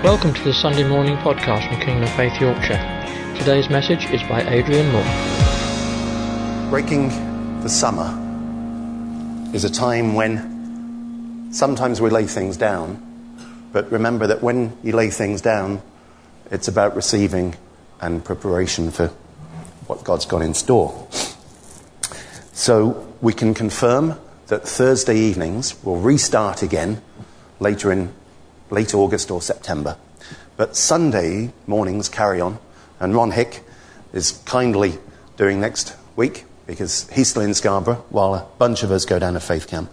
Welcome to the Sunday morning podcast from Kingdom of Faith Yorkshire. Today's message is by Adrian Moore. Breaking the summer is a time when sometimes we lay things down, but remember that when you lay things down, it's about receiving and preparation for what God's got in store. So we can confirm that Thursday evenings will restart again later in late August or September. But Sunday mornings carry on, and Ron Hick is kindly doing next week because he's still in Scarborough while a bunch of us go down to Faith Camp.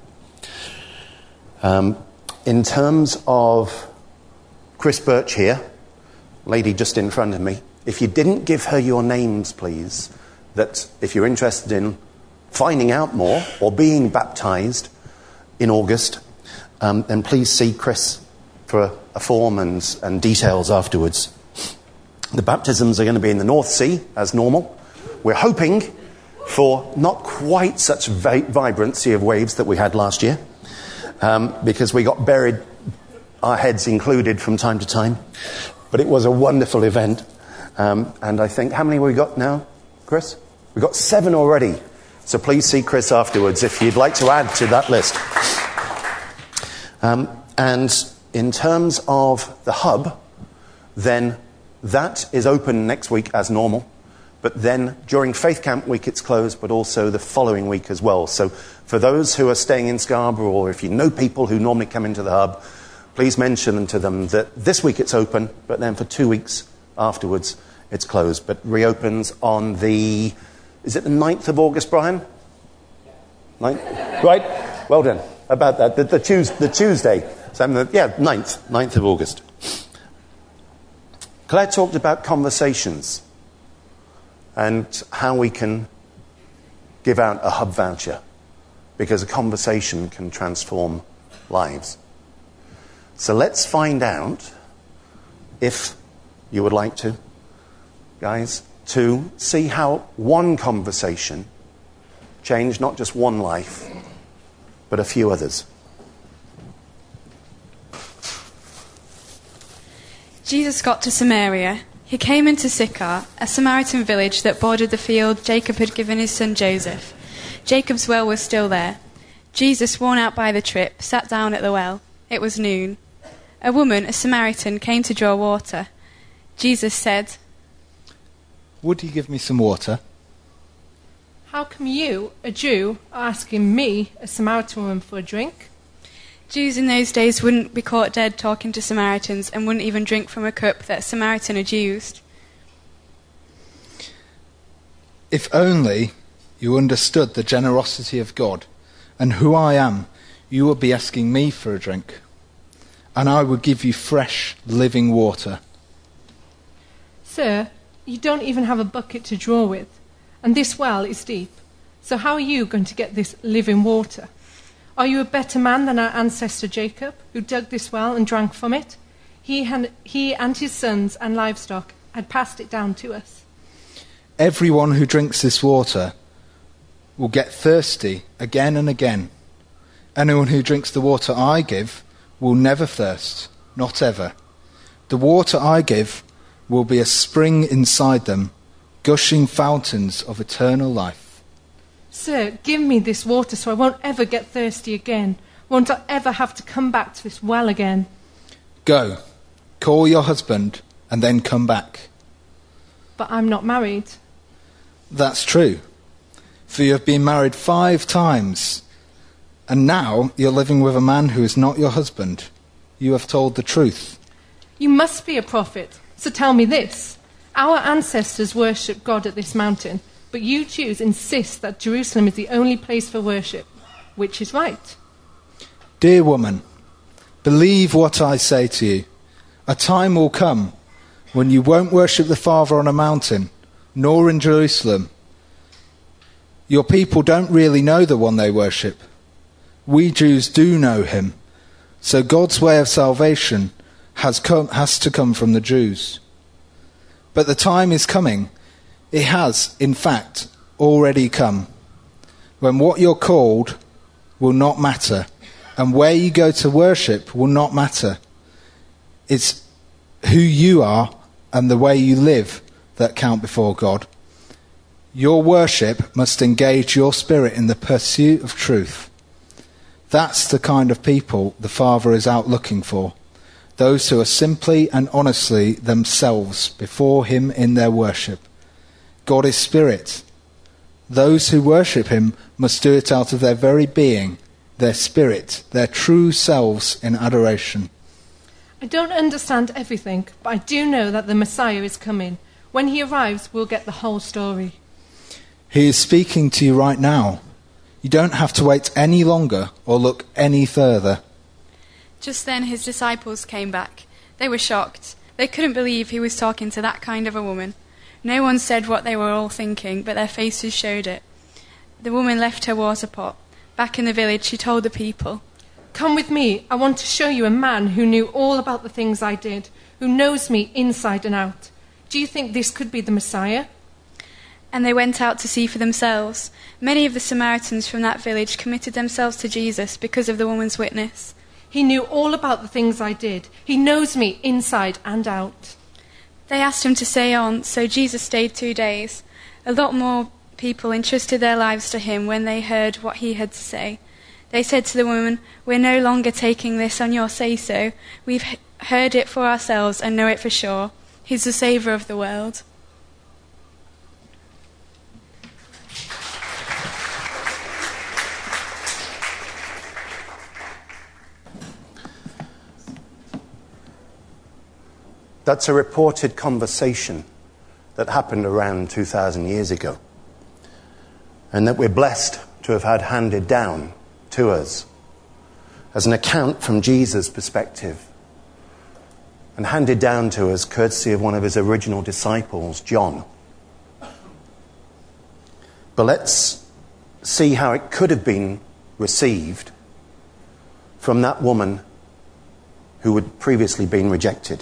In terms of Chris Birch here, lady just in front of me, if you didn't give her your names, please, that if you're interested in finding out more or being baptised in August, then please see Chris for a form and details afterwards. The baptisms are going to be in the North Sea, as normal. We're hoping for not quite such vibrancy of waves that we had last year, because we got buried, our heads included, from time to time. But it was a wonderful event. And I think, how many have we got now, Chris? We've got 7 already. So please see Chris afterwards if you'd like to add to that list. And in terms of the hub, then that is open next week as normal. But then during Faith Camp week it's closed, but also the following week as well. So for those who are staying in Scarborough, or if you know people who normally come into the hub, please mention to them that this week it's open, but then for 2 weeks afterwards it's closed. But reopens on the... Is it the 9th of August, Brian? 9th? Right? Well done. About that. The Tuesday. So, 9th of August. Claire talked about conversations and how we can give out a hub voucher, because a conversation can transform lives. So let's find out, if you would like to, guys, to see how one conversation changed not just one life, but a few others. Jesus got to Samaria. He came into Sychar, a Samaritan village that bordered the field Jacob had given his son Joseph. Jacob's well was still there. Jesus, worn out by the trip, sat down at the well. It was noon. A woman, a Samaritan, came to draw water. Jesus said, "Would you give me some water?" "How come you, a Jew, are asking me, a Samaritan woman, for a drink?" Jews in those days wouldn't be caught dead talking to Samaritans and wouldn't even drink from a cup that a Samaritan had used. "If only you understood the generosity of God and who I am, you would be asking me for a drink, and I would give you fresh, living water." "Sir, you don't even have a bucket to draw with, and this well is deep. So how are you going to get this living water? Are you a better man than our ancestor Jacob, who dug this well and drank from it? He and his sons and livestock had passed it down to us." "Everyone who drinks this water will get thirsty again and again. Anyone who drinks the water I give will never thirst, not ever. The water I give will be a spring inside them, gushing fountains of eternal life." "Sir, give me this water so I won't ever get thirsty again. Won't I ever have to come back to this well again?" "Go, call your husband, and then come back." "But I'm not married." "That's true, for you have been married 5 times, and now you're living with a man who is not your husband. You have told the truth." "You must be a prophet, so tell me this. Our ancestors worshipped God at this mountain, but you Jews insist that Jerusalem is the only place for worship. Which is right?" "Dear woman, believe what I say to you. A time will come when you won't worship the Father on a mountain, nor in Jerusalem. Your people don't really know the one they worship. We Jews do know him, so God's way of salvation has to come from the Jews. But the time is coming, it has, in fact, already come, when what you're called will not matter, and where you go to worship will not matter. It's who you are and the way you live that count before God. Your worship must engage your spirit in the pursuit of truth. That's the kind of people the Father is out looking for. Those who are simply and honestly themselves before him in their worship. God is spirit. Those who worship him must do it out of their very being, their spirit, their true selves in adoration. I don't understand everything, but I do know that the Messiah is coming. When he arrives, we'll get the whole story. He is speaking to you right now. You don't have to wait any longer or look any further. Just then his disciples came back. They were shocked. They couldn't believe he was talking to that kind of a woman. No one said what they were all thinking, but their faces showed it. The woman left her water pot. Back in the village, she told the people, Come with me. I want to show you a man who knew all about the things I did, who knows me inside and out. Do you think this could be the Messiah? And they went out to see for themselves. Many of the Samaritans from that village committed themselves to Jesus because of the woman's witness. He knew all about the things I did. He knows me inside and out. They asked him to stay on, so Jesus stayed 2 days. A lot more people entrusted their lives to him when they heard what he had to say. They said to the woman, We're no longer taking this on your say-so. We've heard it for ourselves and know it for sure. He's the Saviour of the world. That's a reported conversation that happened around 2,000 years ago, and that we're blessed to have had handed down to us as an account from Jesus' perspective, and handed down to us courtesy of one of his original disciples, John. But let's see how it could have been received from that woman who had previously been rejected.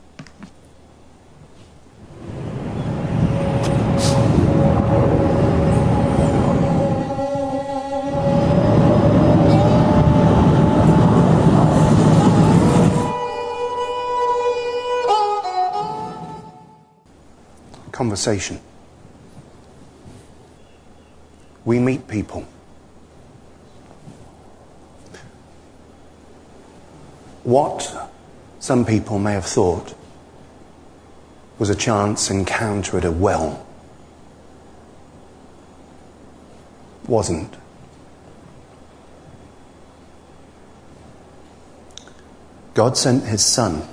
Conversation. We meet people. What some people may have thought was a chance encounter at a well wasn't. God sent his Son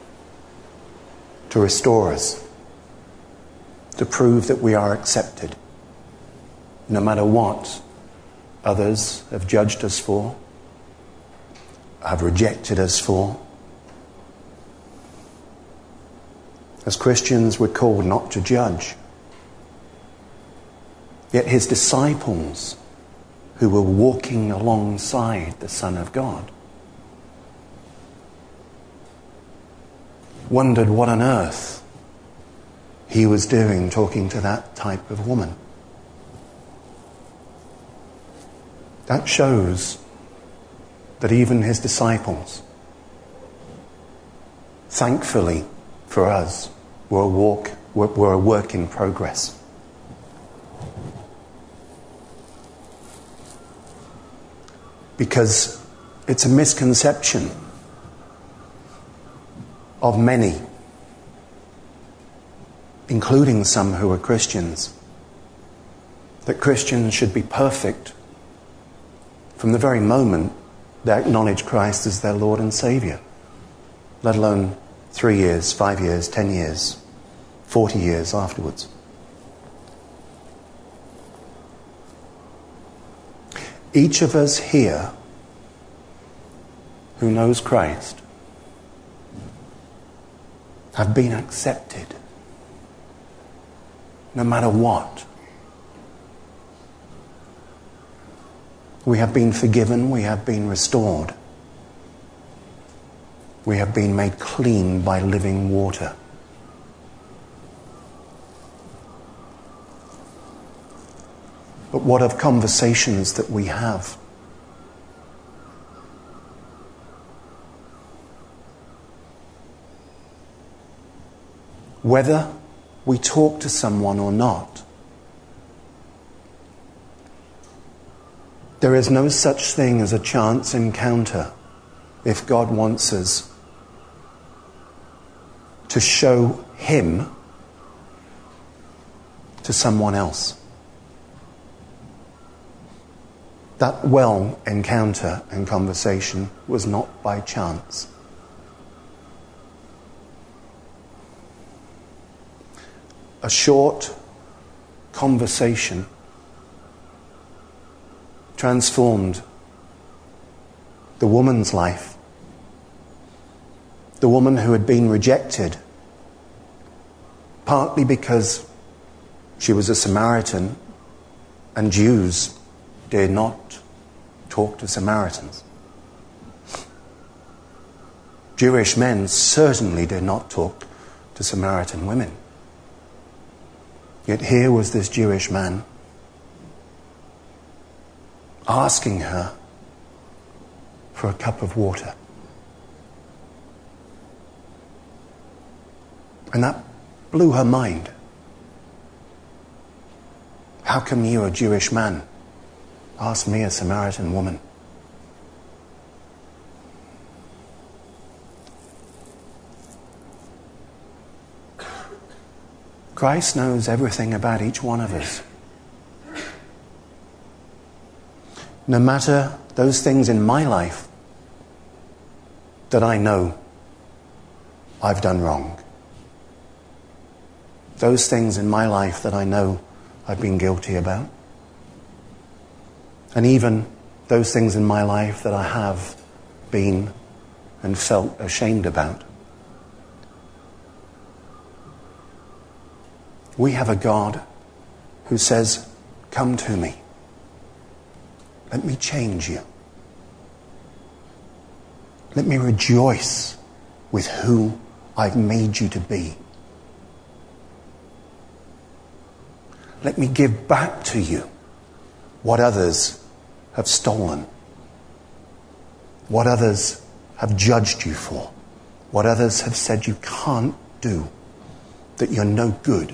to restore us, to prove that we are accepted, no matter what others have judged us for, have rejected us for. As Christians, we're called not to judge. Yet his disciples, who were walking alongside the Son of God, wondered what on earth he was doing talking to that type of woman. That shows that even his disciples, thankfully for us, were a work in progress. Because it's a misconception of many, including some who are Christians, that Christians should be perfect from the very moment they acknowledge Christ as their Lord and Saviour, let alone 3 years, 5 years, 10 years, 40 years afterwards. Each of us here who knows Christ have been accepted, no matter what. We have been forgiven, we have been restored. We have been made clean by living water. But what of conversations that we have? whether we talk to someone or not. There is no such thing as a chance encounter if God wants us to show him to someone else. That well encounter and conversation was not by chance. A short conversation transformed the woman's life. The woman who had been rejected, partly because she was a Samaritan and Jews did not talk to Samaritans. Jewish men certainly did not talk to Samaritan women. Yet here was this Jewish man asking her for a cup of water. And that blew her mind. How come you, a Jewish man, ask me, a Samaritan woman? Christ knows everything about each one of us. No matter those things in my life that I know I've done wrong. Those things in my life that I know I've been guilty about. And even those things in my life that I have been and felt ashamed about. We have a God who says, "Come to me. Let me change you. Let me rejoice with who I've made you to be. Let me give back to you what others have stolen, what others have judged you for, what others have said you can't do, that you're no good,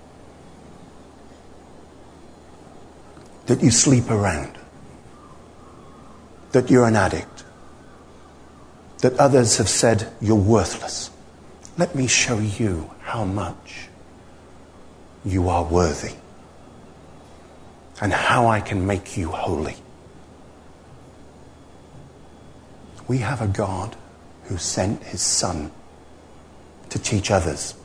that you sleep around, that you're an addict, that others have said you're worthless. Let me show you how much you are worthy and how I can make you holy." We have a God who sent his Son to teach others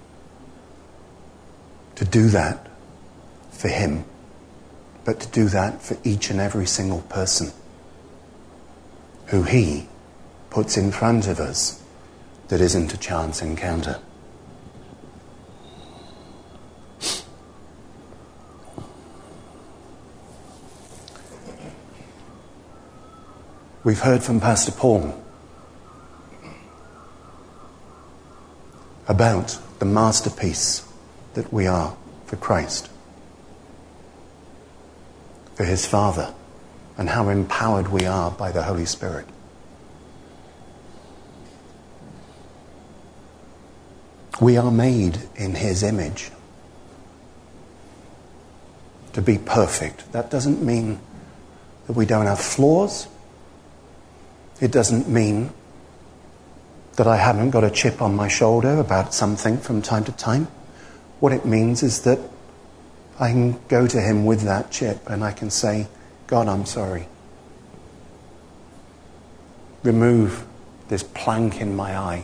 to do that for him, but to do that for each and every single person who he puts in front of us that isn't a chance encounter. We've heard from Pastor Paul about the masterpiece that we are for Christ, for his Father, and how empowered we are by the Holy Spirit. We are made in his image to be perfect. That doesn't mean that we don't have flaws. It doesn't mean that I haven't got a chip on my shoulder about something from time to time. What it means is that I can go to him with that chip and I can say, "God, I'm sorry. Remove this plank in my eye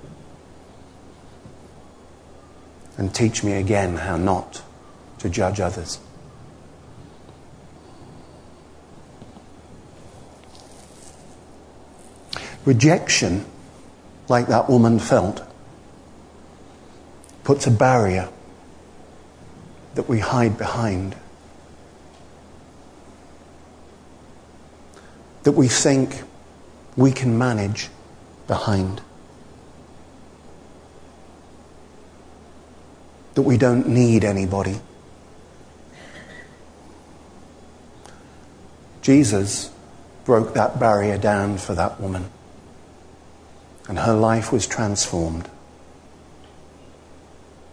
and teach me again how not to judge others." Rejection, like that woman felt, puts a barrier that we hide behind, that we think we can manage behind, that we don't need anybody. Jesus broke that barrier down for that woman, and her life was transformed.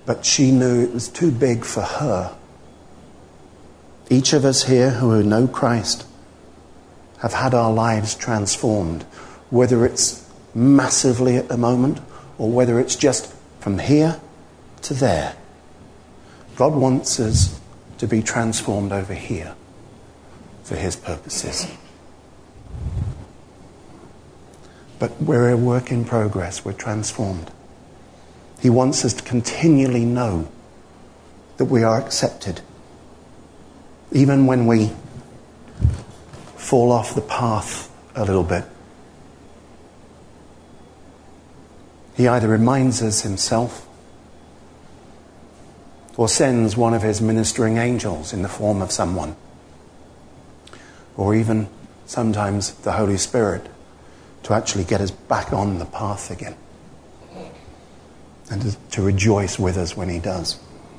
But she knew it was too big for her. Each of us here who know Christ have had our lives transformed, whether it's massively at the moment or whether it's just from here to there. God wants us to be transformed over here for his purposes. But we're a work in progress. We're transformed. He wants us to continually know that we are accepted. Even when we fall off the path a little bit. He either reminds us himself or sends one of his ministering angels in the form of someone. Or even sometimes the Holy Spirit to actually get us back on the path again. And to rejoice with us when he does.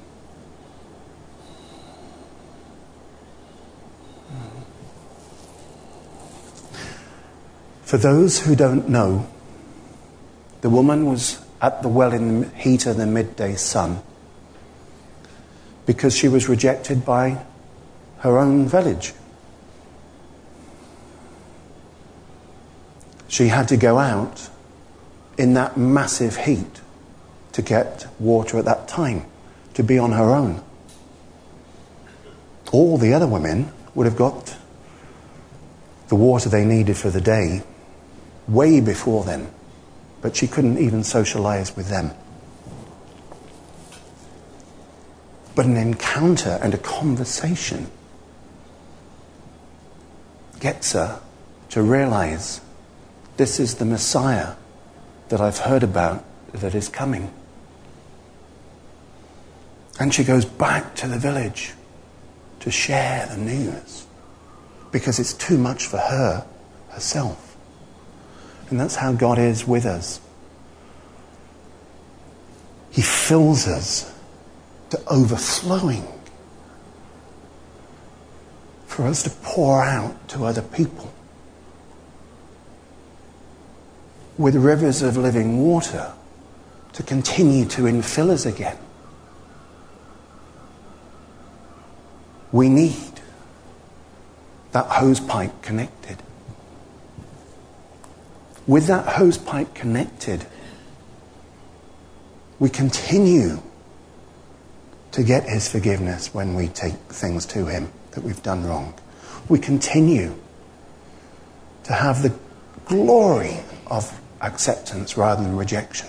For those who don't know, the woman was at the well in the heat of the midday sun because she was rejected by her own village. She had to go out in that massive heat to get water at that time, to be on her own. All the other women would have got the water they needed for the day way before then, but she couldn't even socialize with them. But an encounter and a conversation gets her to realize this is the Messiah that I've heard about that is coming. And she goes back to the village to share the news because it's too much for her herself. And that's how God is with us. He fills us to overflowing for us to pour out to other people with rivers of living water to continue to infill us again. We need that hose pipe connected. With that hose pipe connected, we continue to get his forgiveness when we take things to him that we've done wrong. We continue to have the glory of acceptance rather than rejection.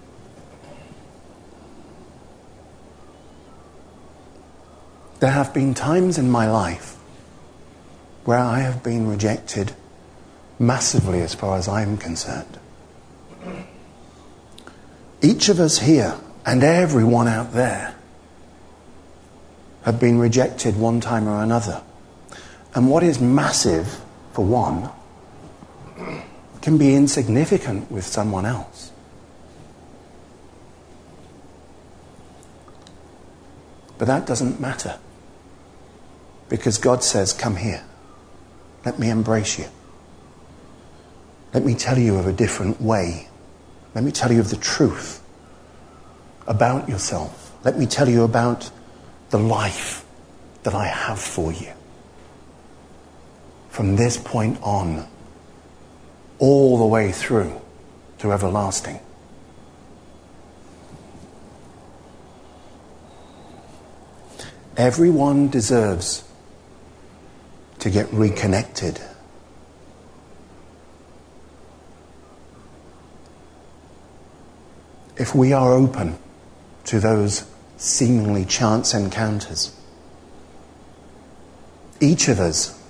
There have been times in my life where I have been rejected massively as far as I'm concerned. Each of us here and everyone out there have been rejected one time or another. And what is massive for one can be insignificant with someone else. But that doesn't matter. Because God says, come here. Let me embrace you. Let me tell you of a different way. Let me tell you of the truth about yourself. Let me tell you about the life that I have for you. From this point on, all the way through to everlasting. Everyone deserves to get reconnected. If we are open to those seemingly chance encounters, each of us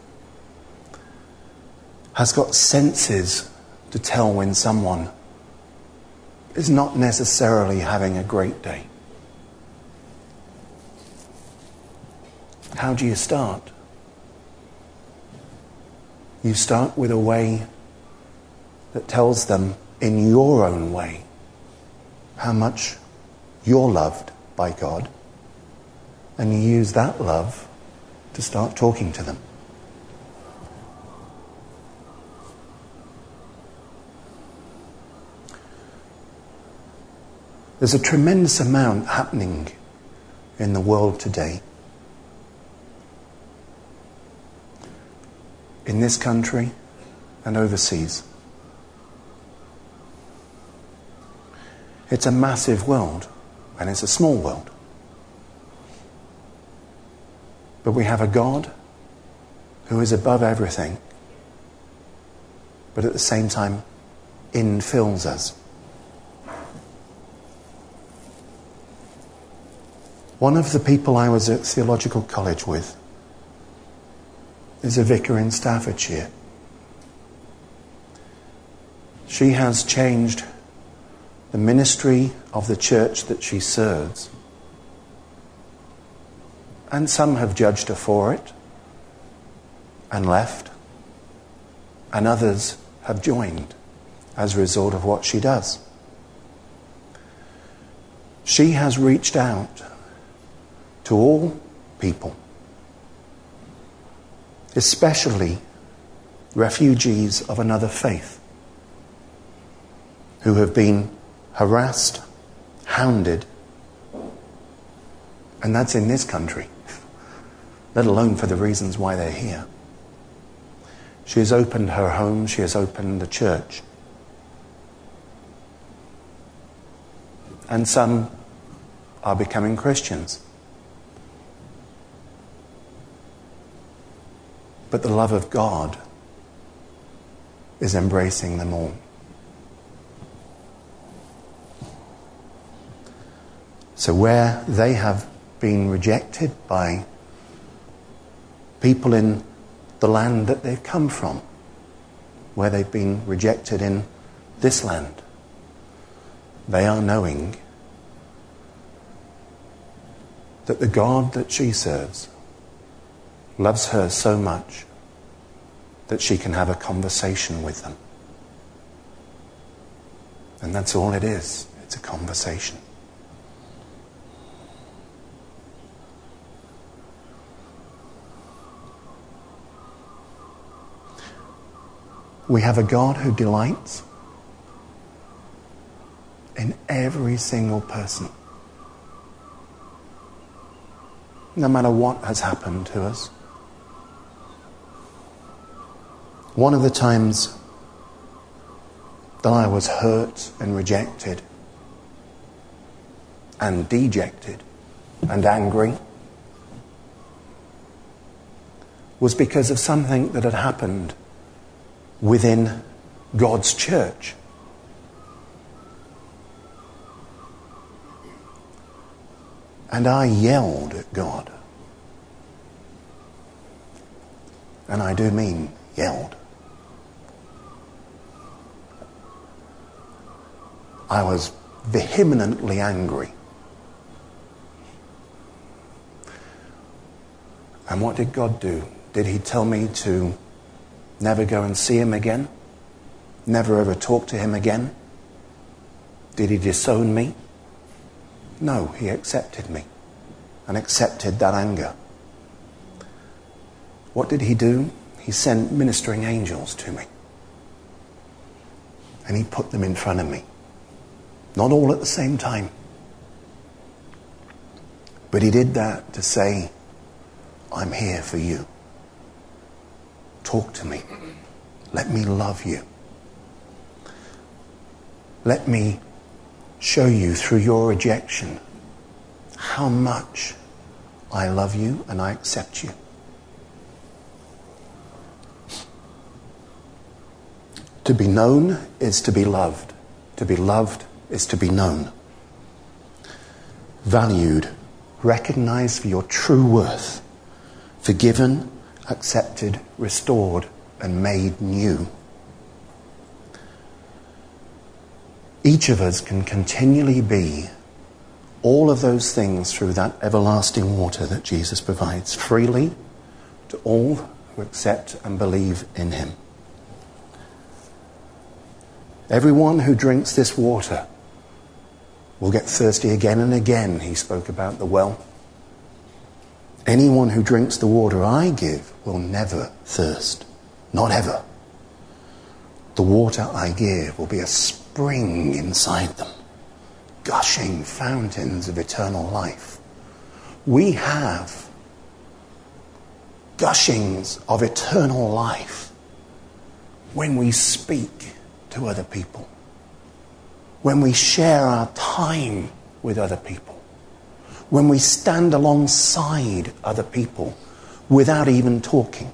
has got senses to tell when someone is not necessarily having a great day. How do you start? You start with a way that tells them in your own way how much you're loved by God, and you use that love to start talking to them. There's a tremendous amount happening in the world today. In this country and overseas. It's a massive world, and it's a small world. But we have a God who is above everything, but at the same time infills us. One of the people I was at theological college with is a vicar in Staffordshire. She has changed the ministry of the church that she serves. And some have judged her for it and left. And others have joined as a result of what she does. She has reached out to all people, especially refugees of another faith, who have been harassed, hounded, and that's in this country, let alone for the reasons why they're here. She has opened her home, she has opened the church. And some are becoming Christians. But the love of God is embracing them all. So where they have been rejected by people in the land that they've come from, where they've been rejected in this land, they are knowing that the God that she serves loves her so much that she can have a conversation with them. And that's all it is. It's a conversation. We have a God who delights in every single person. No matter what has happened to us. One of the times that I was hurt and rejected and dejected and angry was because of something that had happened within God's church. And I yelled at God. And I do mean yelled. I was vehemently angry. And what did God do? Did he tell me to never go and see him again? Never ever talk to him again? Did he disown me? No, he accepted me and accepted that anger. What did he do? He sent ministering angels to me. And he put them in front of me. Not all at the same time. But he did that to say, I'm here for you. Talk to me. Let me love you. Let me show you through your rejection how much I love you and I accept you. To be known is to be loved. To be loved is to be known. Valued, recognized for your true worth. Forgiven, accepted, restored, and made new. Each of us can continually be all of those things through that everlasting water that Jesus provides freely to all who accept and believe in him. Everyone who drinks this water will get thirsty again and again. He spoke about the well. Anyone who drinks the water I give will never thirst. Not ever. The water I give will be a spring inside them, gushing fountains of eternal life. We have gushings of eternal life when we speak to other people, when we share our time with other people, when we stand alongside other people without even talking.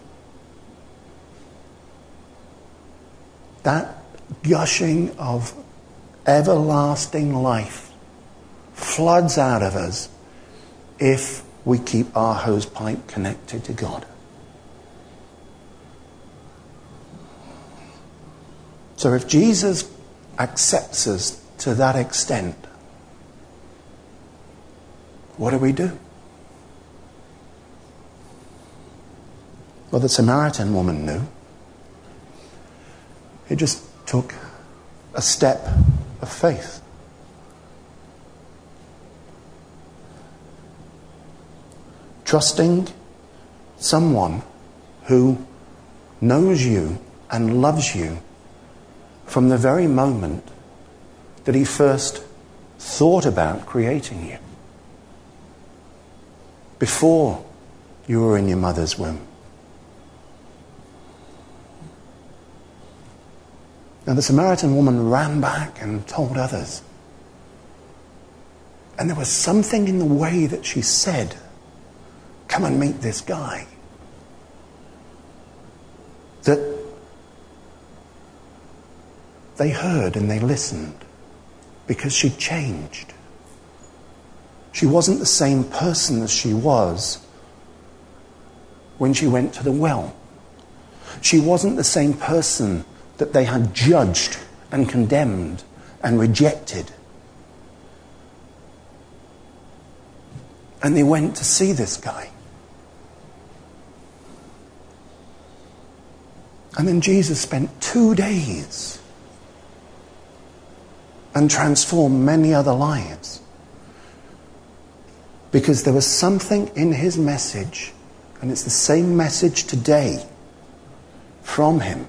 That gushing of everlasting life floods out of us if we keep our hose pipe connected to God. So if Jesus accepts us to that extent, what do? Well, the Samaritan woman knew. It just took a step of faith. Trusting someone who knows you and loves you from the very moment that he first thought about creating you, before you were in your mother's womb. Now the Samaritan woman ran back and told others. And there was something in the way that she said, "Come and meet this guy," that they heard and they listened, because she changed. She wasn't the same person as she was when she went to the well. She wasn't the same person that they had judged and condemned and rejected. And they went to see this guy. And then Jesus spent 2 days and transformed many other lives. Because there was something in his message, and it's the same message today from him,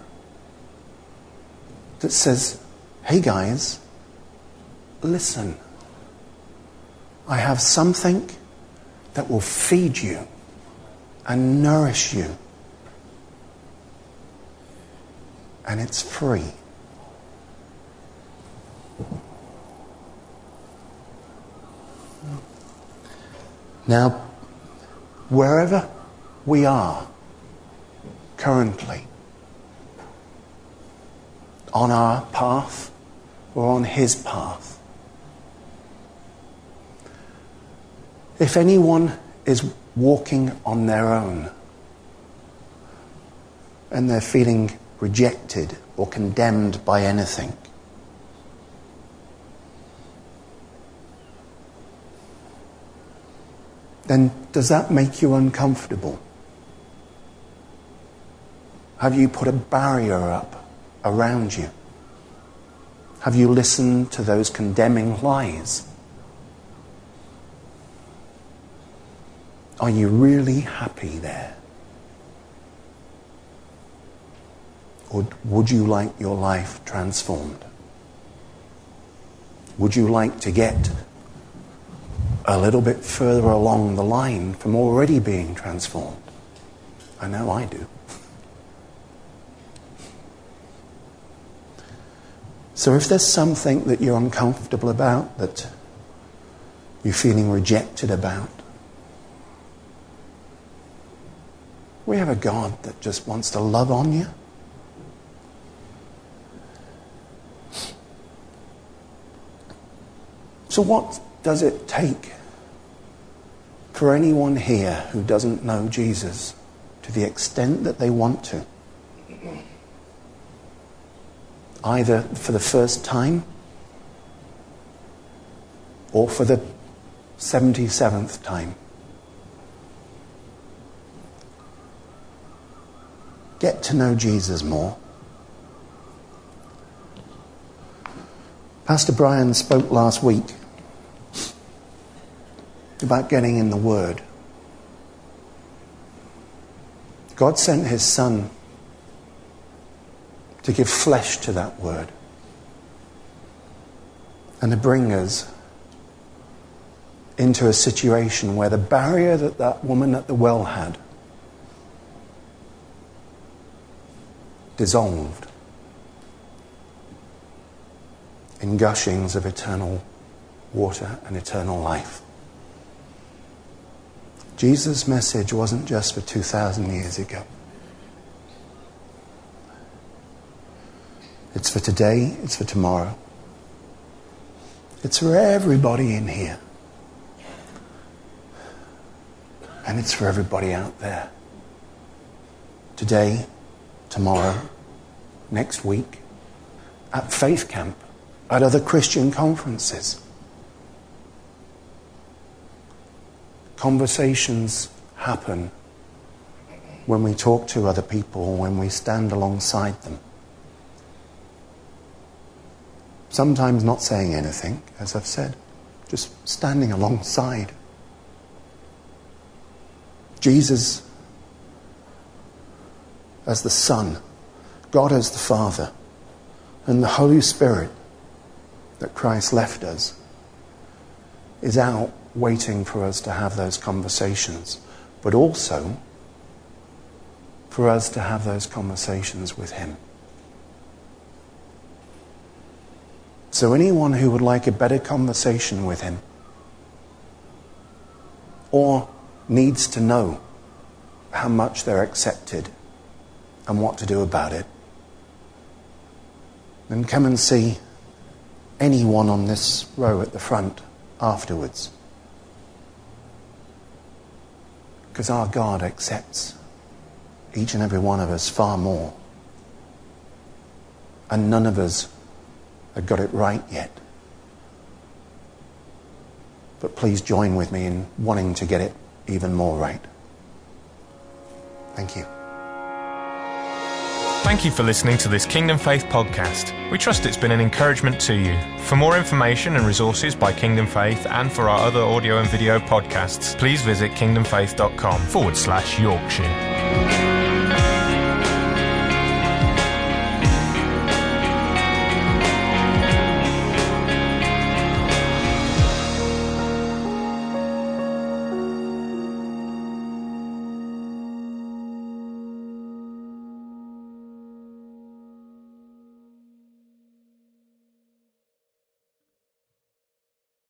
that says, "Hey guys, listen. I have something that will feed you and nourish you. And it's free." Now, wherever we are currently, on our path or on his path, if anyone is walking on their own and they're feeling rejected or condemned by anything, then does that make you uncomfortable? Have you put a barrier up around you? Have you listened to those condemning lies? Are you really happy there? Or would you like your life transformed? Would you like to get a little bit further along the line from already being transformed? I know I do. So if there's something that you're uncomfortable about, that you're feeling rejected about, we have a God that just wants to love on you. So what does it take for anyone here who doesn't know Jesus to the extent that they want to? Either for the first time or for the 77th time. Get to know Jesus more. Pastor Brian spoke last week about getting in the Word. God sent his Son to give flesh to that Word and to bring us into a situation where the barrier that that woman at the well had dissolved in gushings of eternal water and eternal life. Jesus' message wasn't just for 2,000 years ago. It's for today, it's for tomorrow. It's for everybody in here. And it's for everybody out there. Today, tomorrow, next week, at Faith Camp, at other Christian conferences. Conversations happen when we talk to other people, when we stand alongside them. Sometimes not saying anything, as I've said, just standing alongside. Jesus as the Son, God as the Father, and the Holy Spirit that Christ left us is out waiting for us to have those conversations, but also for us to have those conversations with Him. So anyone who would like a better conversation with Him, or needs to know how much they're accepted and what to do about it, then come and see anyone on this row at the front afterwards. Because our God accepts each and every one of us far more. And none of us have got it right yet. But please join with me in wanting to get it even more right. Thank you. Thank you for listening to this Kingdom Faith podcast. We trust it's been an encouragement to you. For more information and resources by Kingdom Faith and for our other audio and video podcasts, please visit kingdomfaith.com/Yorkshire.